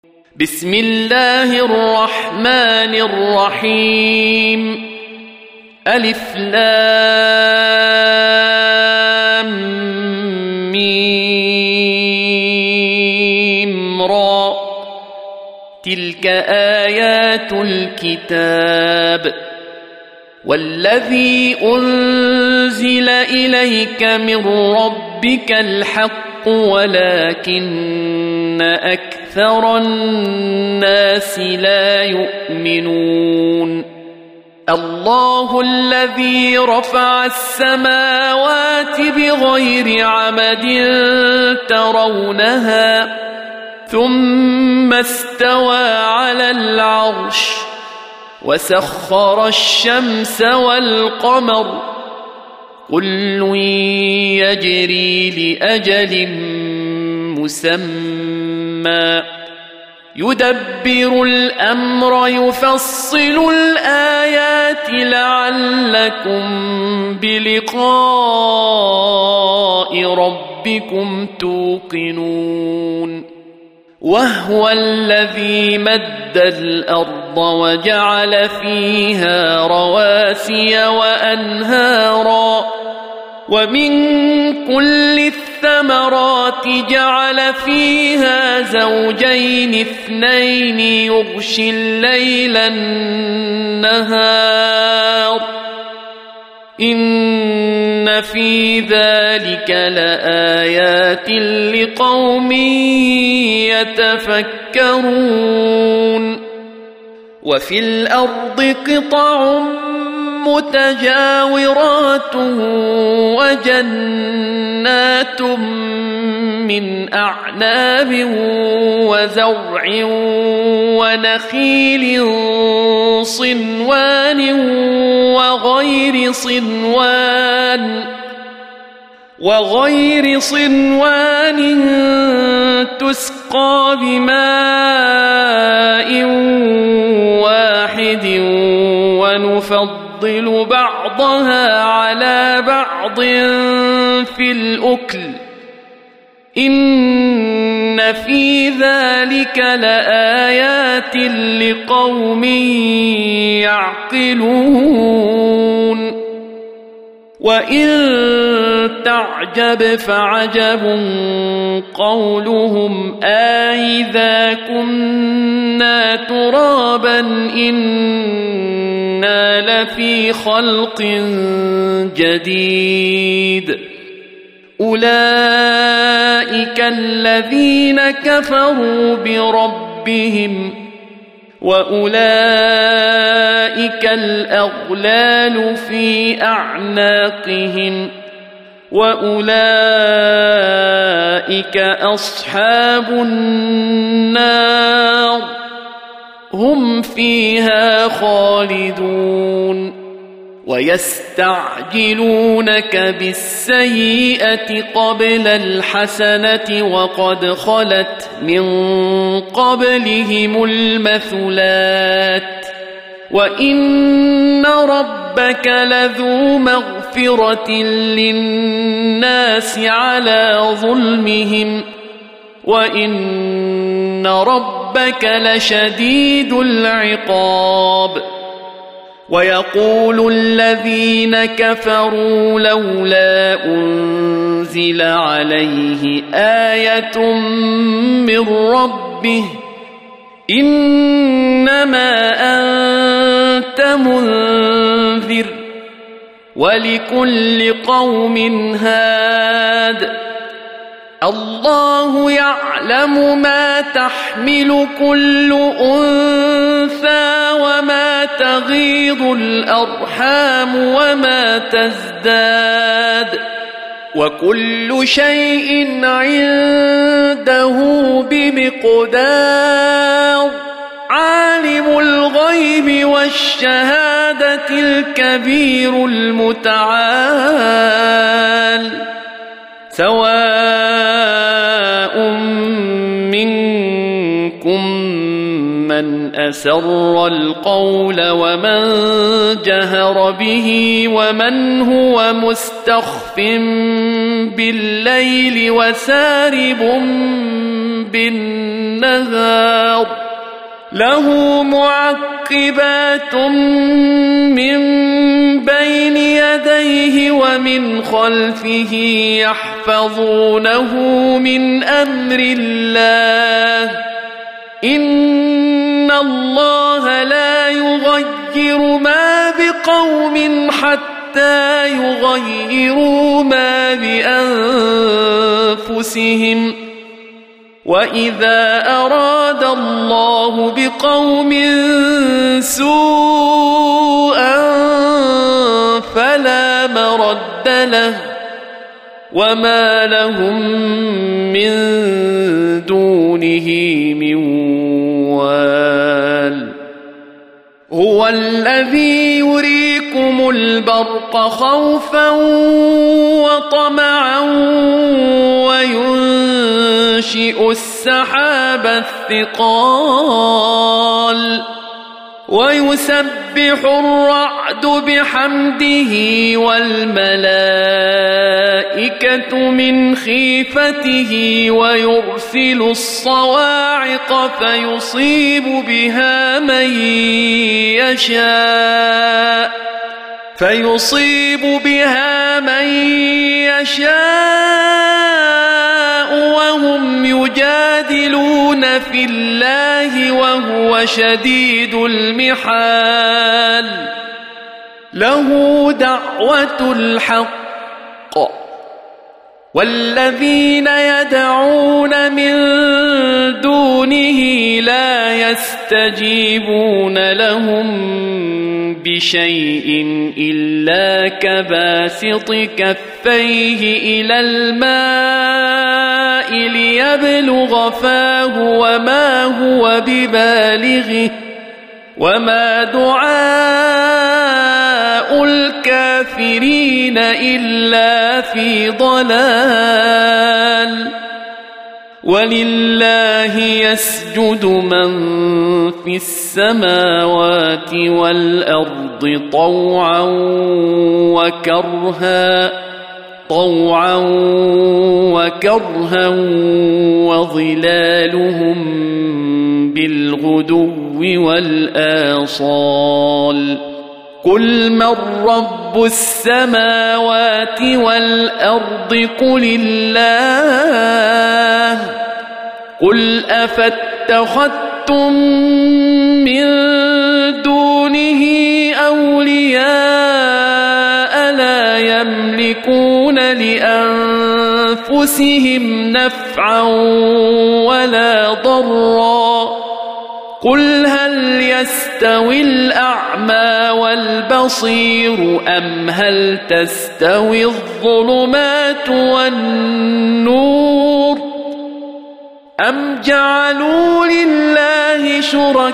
بسم الله الرحمن الرحيم ألف لام ميم را تلك آيات الكتاب والذي أنزل إليك من ربك الحق ولكن أكثر الناس لا يؤمنون الله الذي رفع السماوات بغير عمد ترونها ثم استوى على العرش وسخر الشمس والقمر كل يجري لأجل مسمى يدبر الأمر يفصل الآيات لعلكم بلقاء ربكم توقنون وهو الذي مد الأرض وجعل فيها رواسي وأنهارا ومن كل الثمرات جعل فيها زوجين اثنين يغشي الليل النهار إن في ذلك لآيات لقوم يتفكرون وفي الأرض قطع متجاورات وجنات من أعناب وزرع ونخيل صنوان وغير صنوان تسقى بماء واحد ونفضل بعضها على بعض في الأكل إن في ذلك لآيات لقوم يعقلون وإن تعجب فعجب قولهم أإذا كنا ترابا إنا لفي خلق جديد أولئك الذين كفروا بربهم وأولئك الأغلال في أعناقهم وأولئك أصحاب النار هم فيها خالدون ويستعجلونك بالسيئة قبل الحسنة وقد خلت من قبلهم المثلات وإن ربك لذو مغفرة للناس على ظلمهم وإن ربك لشديد العقاب ويقول الذين كفروا لولا أنزل عليه آية من ربه إنما أنت منذر ولكل قوم هاد الله يعلم ما تحمل كل أنثى وما تغيض الأرحام وما تزداد وكل شيء عنده بمقدار عالم الغيب والشهادة الكبير المتعال سواء منكم من أسر القول ومن جهر به ومن هو مستخف بالليل وسارب بالنهار النهار له معقبات من بين يديه ومن خلفه يحفظونه من أمر الله إن الله لا يغير ما بقوم حتى يغيروا ما بأنفسهم وإذا أراد الله بقوم سوءا فلا مرد له وما لهم من دونه من وال هو الذي يريكم البرق خوفا وطمعا وينشئ السحاب الثقال ويسبح الرعد بحمده والملائكة من خيفته ويرسل الصواعق فيصيب بها من يشاء وهم يجادلون في الله وهو شديد المحال له دعوة الحق والذين يدعون من دونه لا يستجيبون لهم بشيء إلا كباسط كفيه إلى الماء ليبلغ فاه وما هو ببالغه وما دعاء الكافرين إلا في ضلال ولله يسجد من في السماوات والأرض طوعا وكرها وظلالهم بالغدو والآصال قل من رب السماوات والأرض قل الله قل أفاتخذتم من دونه أولياء لا يملكون لأنفسهم نفعا ولا ضرا قل هل يستوي الأعمى والبصير أم هل تستوي الظلمات والنور أم جعلوا لله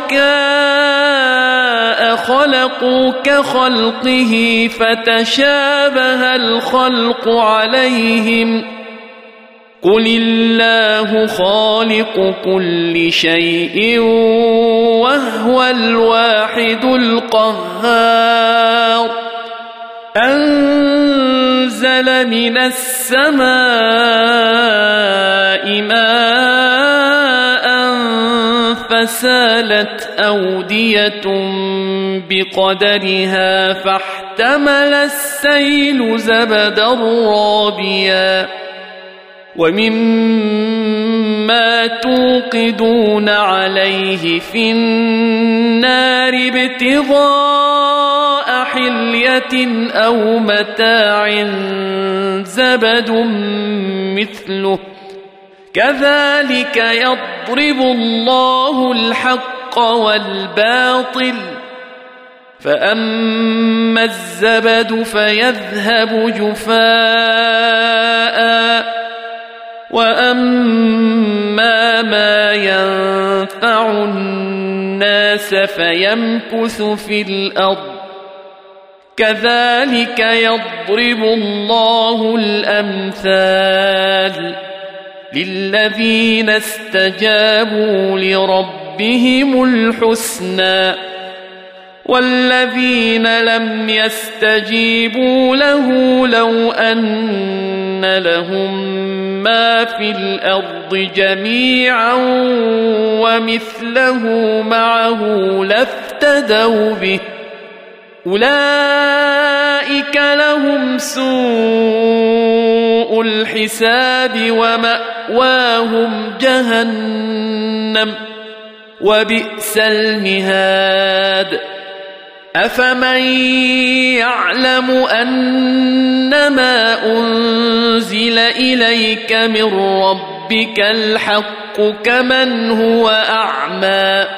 شركاء خلقوا كخلقه فتشابه الخلق عليهم قل الله خالق كل شيء وهو الواحد القهار أنزل من السماء ماء فسالت أودية بقدرها فاحتمل السيل زبدا رابيا ومما توقدون عليه في النار ابتغاء حلية أو متاع زبد مثله كذلك يضرب الله الحق والباطل فأما الزبد فيذهب جفاء وأما ما ينفع الناس فيمكث في الأرض كذلك يضرب الله الأمثال للذين استجابوا لربهم الحسنى والذين لم يستجيبوا له لو أن لهم ما في الأرض جميعا ومثله معه لافتدوا به أولئك لهم سوء الحساب ومأواهم جهنم وبئس المهاد أفمن يعلم أنما أنزل إليك من ربك الحق كمن هو أعمى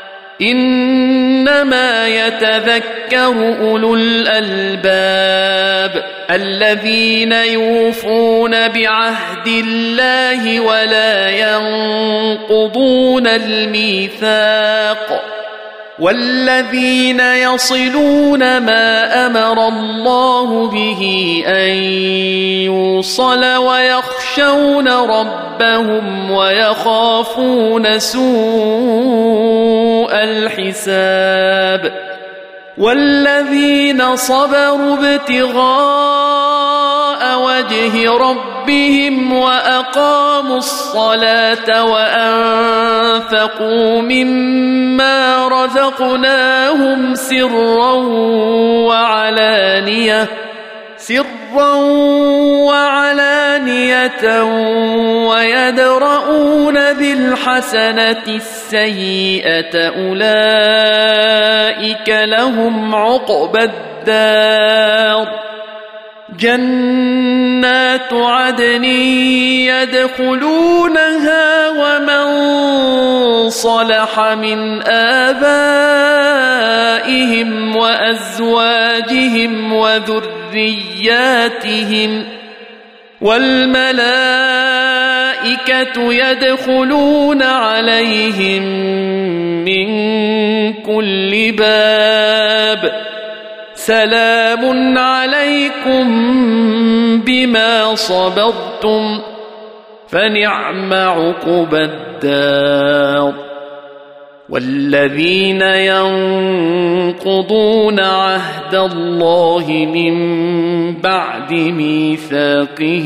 إنما يتذكر أولو الألباب الذين يوفون بعهد الله ولا ينقضون الميثاق والذين يصلون ما أمر الله به أن يوصل ويخشون ربهم ويخافون سوء الحساب والذين صبروا ابتغاء وجه ربهم وأقاموا الصلاة وأنفقوا مما رزقناهم سرا وعلانية ويدرؤون بالحسنة السيئة أولئك لهم عقبى الدار جنات عدن يدخلونها ومن صلح من آبائهم وأزواجهم وذرياتهم والملائكة يدخلون عليهم من كل باب سلام عليكم بما صبرتم فنعم عقبى الدار والذين ينقضون عهد الله من بعد ميثاقه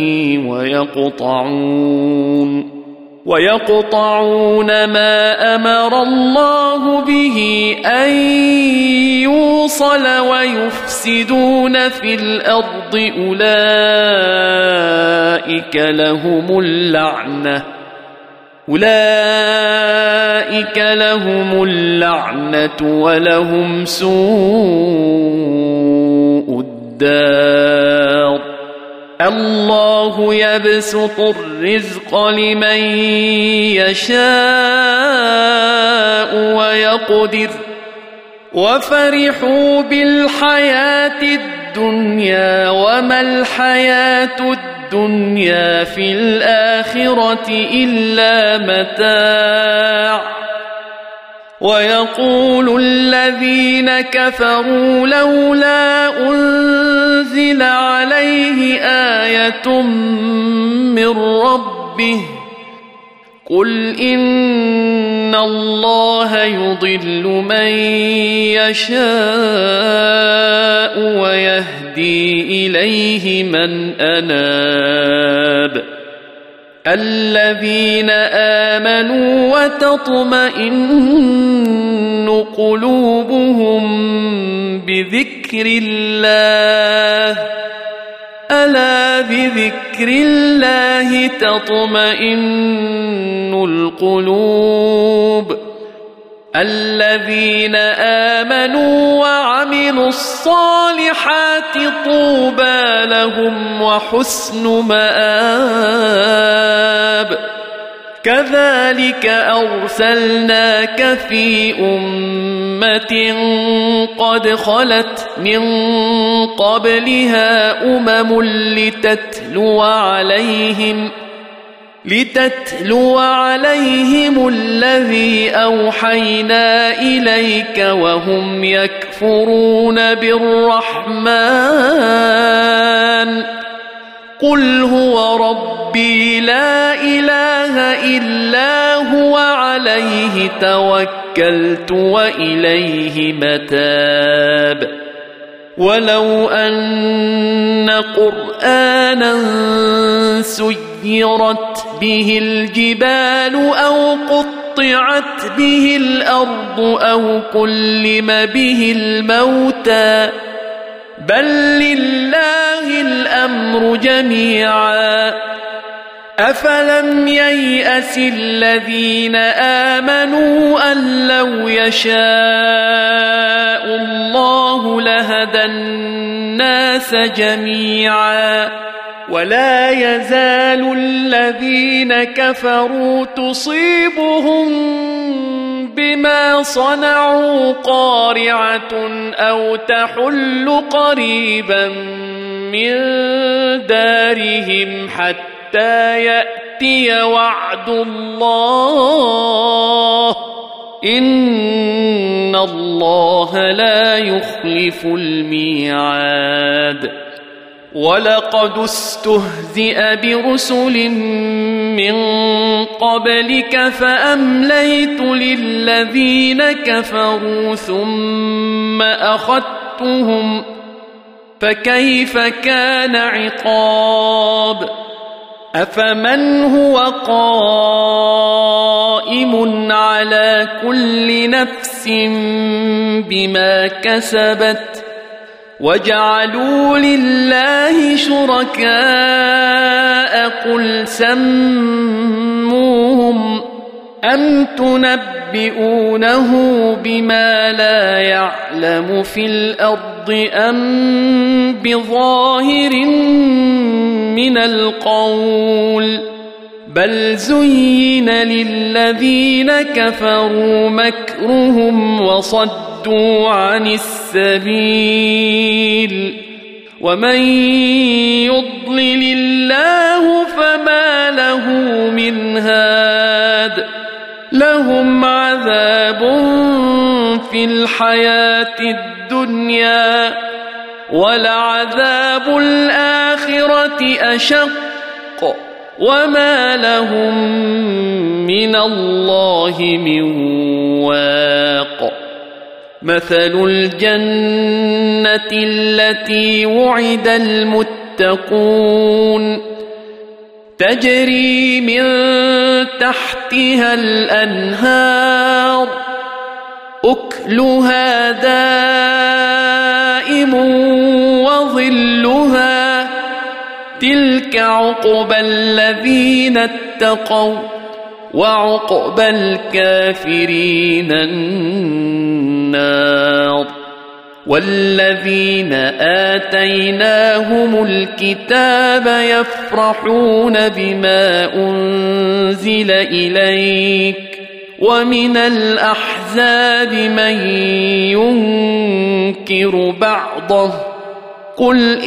ويقطعون ما أمر الله به أن يوصل ويفسدون في الأرض أولئك لهم اللعنة ولهم سوء الدار الله يبسط الرزق لمن يشاء ويقدر وفرحوا بالحياة الدنيا وما الحياة الدنيا في الآخرة إلا متاع ويقول الذين كفروا لولا أنزل عليه آية من ربه قل إن الله يضل من يشاء ويهدي إليه من أناب الذين آمنوا وتطمئن قلوبهم بذكر الله ألا بذكر الله تطمئن القلوب الذين آمنوا وعملوا الصالحات طوبى لهم وحسن مآب كذلك أرسلناك في أمة قد خلت من قبلها لتتلو عليهم الذي أوحينا إليك وهم يكفرون بالرحمن قل هو ربي لا إله إلا هو عليه توكلت وإليه متاب ولو أن قرآنا سيرت به الجبال أو قطعت به الأرض أو كلم به الموتى بل لله الأمر جميعا أفلم ييأس الذين آمنوا أن لو يشاء الله لهدى الناس جميعا ولا يزال الذين كفروا تصيبهم بما صنعوا قارعة أو تحل قريبا من دارهم حتى يأتي وعد الله إن الله لا يخلف الميعاد ولقد استهزئ برسل من قبلك فأمليت للذين كفروا ثم أخذتهم فكيف كان عقاب أفمن هو قائم على كل نفس بما كسبت وجعلوا لله شركاء قل سموهم أم تنبئونه بما لا يعلم في الأرض أم بظاهر من القول بل زين للذين كفروا مكرهم وصدوا عن السبيل ومن يضلل الله فما له من هاد لهم عذاب في الحياة الدنيا ولعذاب الآخرة أشق وما لهم من الله من واق مثل الجنة التي وعد المتقون تجري من تحتها الأنهار أكلها دائم وظلها تلك عقبى الذين اتقوا وعقبى الكافرين النار والذين آتيناهم الكتاب يفرحون بما أنزل إليك ومن الأحزاب من ينكر بعضه قل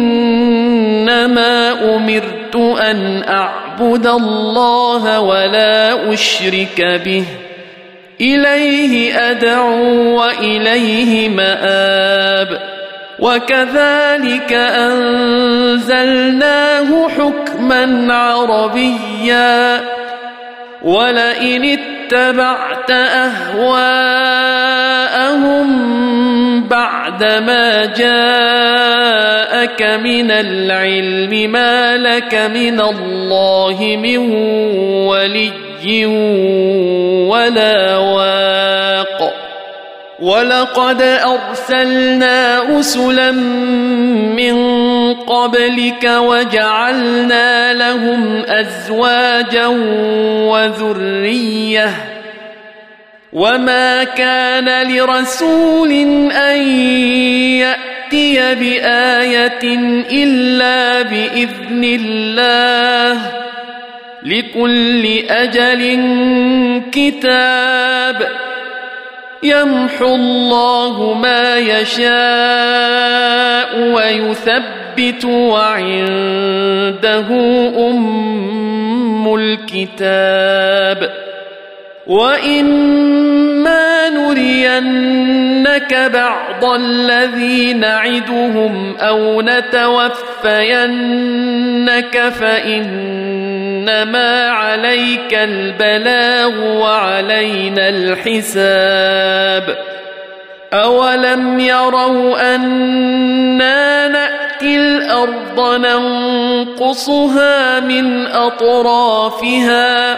إنما أمرت أن أعبد الله ولا أشرك به إليه أدعو وإليه مآب وكذلك أنزلناه حكما عربيا ولئن اتبعت أهواءهم بعدما جاءك من العلم ما لك من الله من ولي ولا واق ولقد أرسلنا رسلا من قبلك وجعلنا لهم أزواجا وذرية وما كان لرسول أن يأتي بآية إلا بإذن الله لكل أجل كتاب يمحو الله ما يشاء ويثبت وعنده أم الكتاب وإما نرينك بعض الذي نعدهم أو نتوفينك فإنما عليك البلاغ وعلينا الحساب أولم يروا أنا نأتي الأرض ننقصها من أطرافها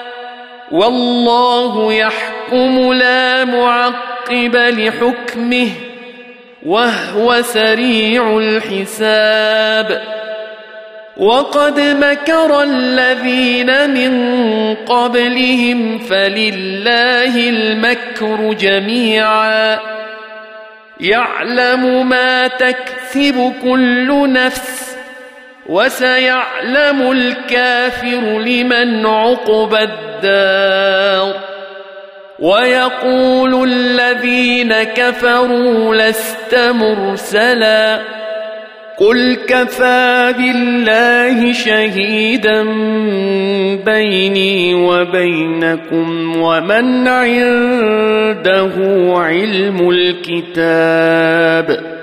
والله يحكم لا معقب لحكمه وهو سريع الحساب وقد مكر الذين من قبلهم فلله المكر جميعا يعلم ما تكسب كل نفس وسيعلم الكافر لمن عقبى الدار ويقول الذين كفروا لست مرسلا قل كفى بالله شهيدا بيني وبينكم ومن عنده علم الكتاب